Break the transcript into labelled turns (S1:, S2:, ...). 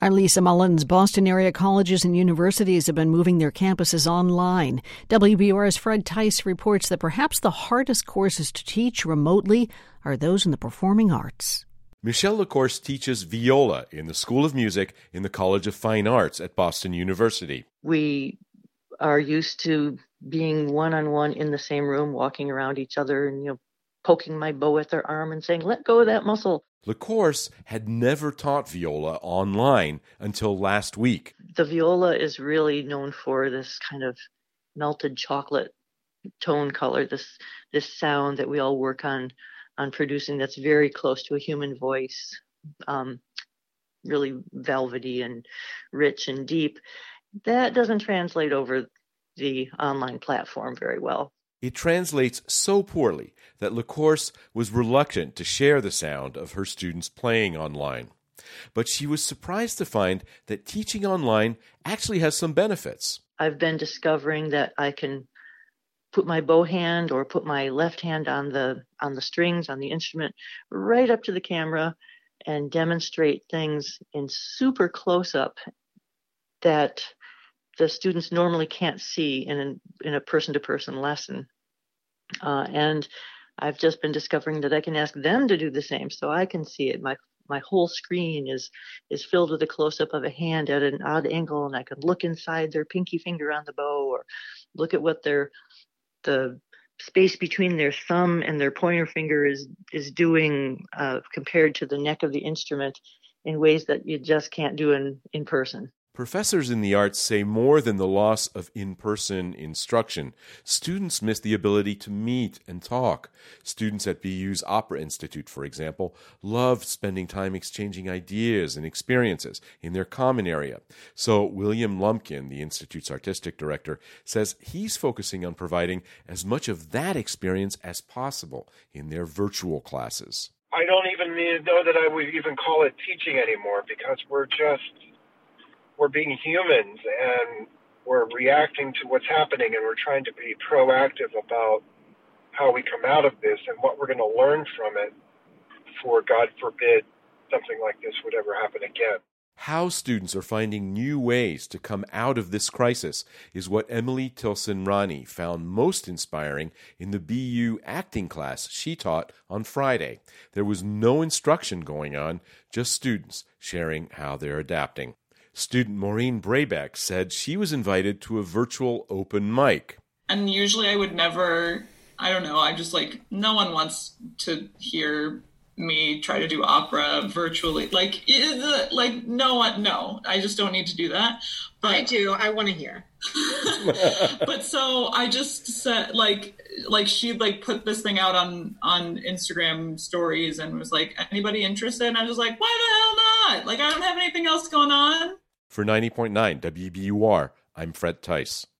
S1: I'm Lisa Mullins. Boston area colleges and universities have been moving their campuses online. WBUR's Fred Tice reports that perhaps the hardest courses to teach remotely are those in the performing arts.
S2: Michelle LaCourse teaches viola in the School of Music in the College of Fine Arts at Boston University.
S3: We are used to being one-on-one in the same room, walking around each other and, poking my bow at their arm and saying, let go of that muscle.
S2: LaCourse had never taught viola online until last week.
S3: The viola is really known for this kind of melted chocolate tone color, this sound that we all work on producing that's very close to a human voice, really velvety and rich and deep. That doesn't translate over the online platform very well.
S2: It translates so poorly that LaCourse was reluctant to share the sound of her students playing online. But she was surprised to find that teaching online actually has some benefits.
S3: I've been discovering that I can put my bow hand or put my left hand on the strings, on the instrument, right up to the camera and demonstrate things in super close-up that the students normally can't see in a person-to-person lesson. And I've just been discovering that I can ask them to do the same so I can see it. My whole screen is filled with a close-up of a hand at an odd angle, and I can look inside their pinky finger on the bow or look at what the space between their thumb and their pointer finger is doing compared to the neck of the instrument in ways that you just can't do in person.
S2: Professors in the arts say more than the loss of in-person instruction. Students miss the ability to meet and talk. Students at BU's Opera Institute, for example, love spending time exchanging ideas and experiences in their common area. So William Lumpkin, the Institute's artistic director, says he's focusing on providing as much of that experience as possible in their virtual classes.
S4: I don't even know that I would even call it teaching anymore because we're being humans and we're reacting to what's happening and we're trying to be proactive about how we come out of this and what we're going to learn from it for, God forbid, something like this would ever happen again.
S2: How students are finding new ways to come out of this crisis is what Emily Tilson-Rani found most inspiring in the BU acting class she taught on Friday. There was no instruction going on, just students sharing how they're adapting. Student Maureen Brabeck said she was invited to a virtual open mic.
S5: And usually I would never, I'm just like, no one wants to hear me try to do opera virtually. No, I just don't need to do that. But
S6: I do. I want to hear.
S5: But so I just said, she put this thing out on Instagram stories and was like, anybody interested? And I was like, why the hell not? I don't have anything else going on.
S2: For 90.9 WBUR, I'm Fred Tice.